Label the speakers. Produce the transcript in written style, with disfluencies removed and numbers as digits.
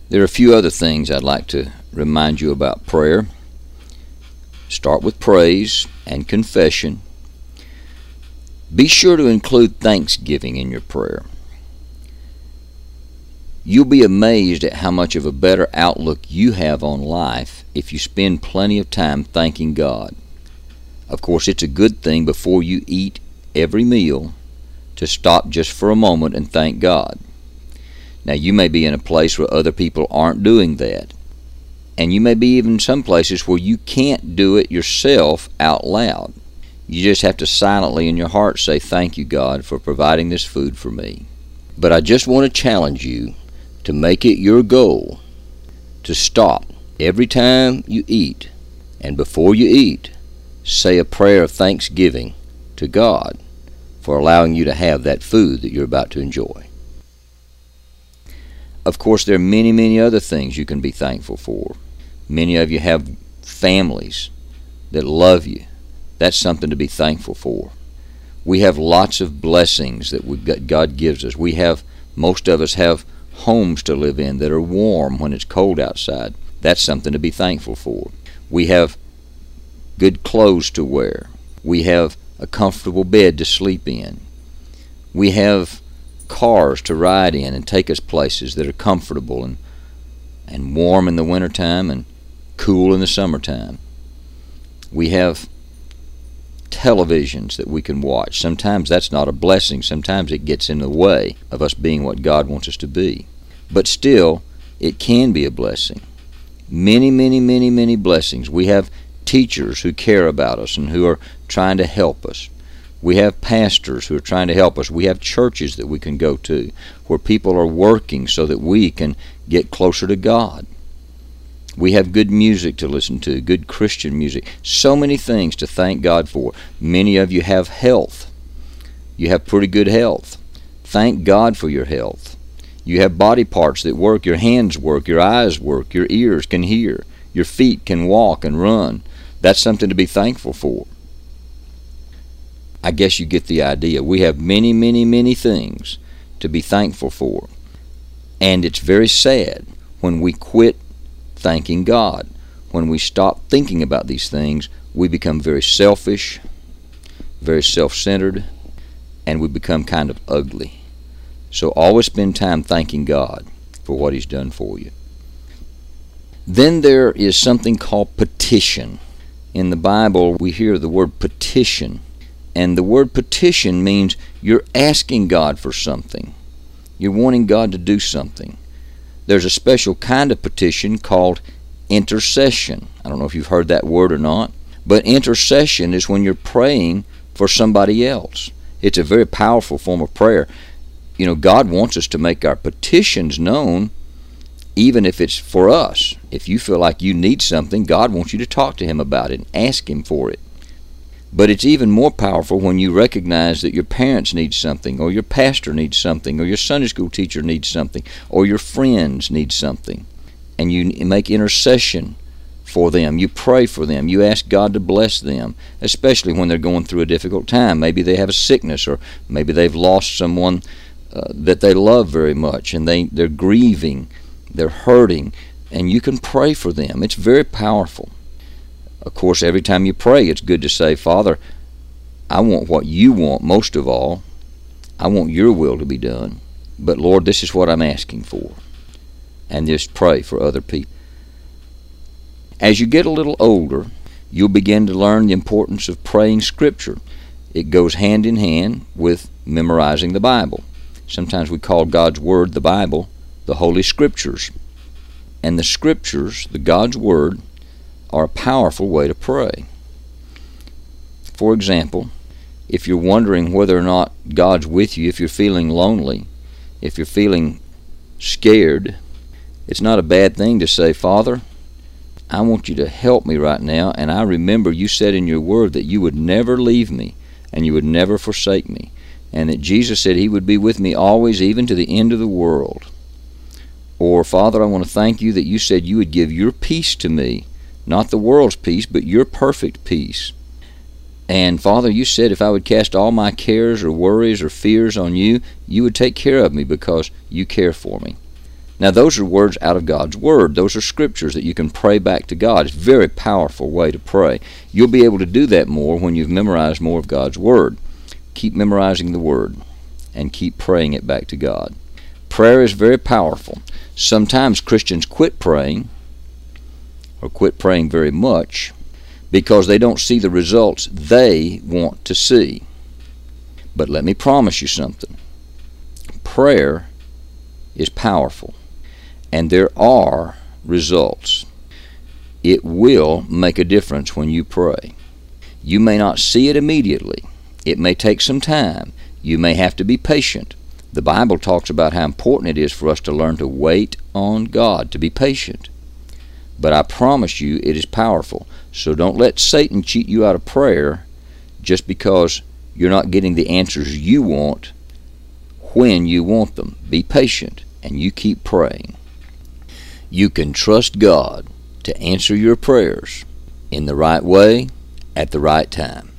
Speaker 1: There are a few other things I'd like to remind you about prayer. Start with praise and confession. Be sure to include thanksgiving in your prayer. You'll be amazed at how much of a better outlook you have on life if you spend plenty of time thanking God. Of course, it's a good thing before you eat every meal to stop just for a moment and thank God. Now, you may be in a place where other people aren't doing that, and you may be even in some places where you can't do it yourself out loud. You just have to silently in your heart say, "Thank you, God, for providing this food for me." But I just want to challenge you to make it your goal to stop every time you eat, and before you eat, say a prayer of thanksgiving to God for allowing you to have that food that you're about to enjoy. Of course, there are many, many other things you can be thankful for. Many of you have families that love you. That's something to be thankful for. We have lots of blessings that God gives us. Most of us have homes to live in that are warm when it's cold outside. That's something to be thankful for. We have good clothes to wear. We have a comfortable bed to sleep in. We have cars to ride in and take us places that are comfortable and warm in the wintertime and cool in the summertime. We have televisions that we can watch. Sometimes that's not a blessing. Sometimes it gets in the way of us being what God wants us to be. But still, it can be a blessing. Many, many, many, many blessings. We have teachers who care about us and who are trying to help us. We have pastors who are trying to help us. We have churches that we can go to where people are working so that we can get closer to God. We have good music to listen to, good Christian music. So many things to thank God for. Many of you have health. You have pretty good health. Thank God for your health. You have body parts that work. Your hands work. Your eyes work. Your ears can hear. Your feet can walk and run. That's something to be thankful for. I guess you get the idea. We have many, many, many things to be thankful for. And it's very sad when we quit thanking God. When we stop thinking about these things, we become very selfish, very self-centered, and we become kind of ugly. So always spend time thanking God for what He's done for you. Then there is something called petition. In the Bible, we hear the word petition. And the word petition means you're asking God for something. You're wanting God to do something. There's a special kind of petition called intercession. I don't know if you've heard that word or not, but intercession is when you're praying for somebody else. It's a very powerful form of prayer. You know, God wants us to make our petitions known, even if it's for us. If you feel like you need something, God wants you to talk to Him about it and ask Him for it. But it's even more powerful when you recognize that your parents need something, or your pastor needs something, or your Sunday school teacher needs something, or your friends need something. And you make intercession for them. You pray for them. You ask God to bless them, especially when they're going through a difficult time. Maybe they have a sickness, or maybe they've lost someone that they love very much, and they're grieving, they're hurting, and you can pray for them. It's very powerful. Of course, every time you pray, it's good to say, "Father, I want what you want most of all. I want your will to be done. But Lord, this is what I'm asking for." And just pray for other people. As you get a little older, you'll begin to learn the importance of praying Scripture. It goes hand in hand with memorizing the Bible. Sometimes we call God's Word, the Bible, the Holy Scriptures. And the Scriptures, the God's Word, are a powerful way to pray. For example, if you're wondering whether or not God's with you, if you're feeling lonely, if you're feeling scared, it's not a bad thing to say, "Father, I want you to help me right now, and I remember you said in your word that you would never leave me and you would never forsake me, and that Jesus said He would be with me always, even to the end of the world." Or, "Father, I want to thank you that you said you would give your peace to me, not the world's peace, but your perfect peace. And Father, you said if I would cast all my cares or worries or fears on you, you would take care of me because you care for me." Now, those are words out of God's Word. Those are scriptures that you can pray back to God. It's a very powerful way to pray. You'll be able to do that more when you've memorized more of God's Word. Keep memorizing the Word and keep praying it back to God. Prayer is very powerful. Sometimes Christians quit praying or quit praying very much because they don't see the results they want to see. But let me promise you something. Prayer is powerful, and there are results. It will make a difference when you pray. You may not see it immediately. It may take some time. You may have to be patient. The Bible talks about how important it is for us to learn to wait on God, to be patient. But I promise you it is powerful. So don't let Satan cheat you out of prayer just because you're not getting the answers you want when you want them. Be patient, and you keep praying. You can trust God to answer your prayers in the right way at the right time.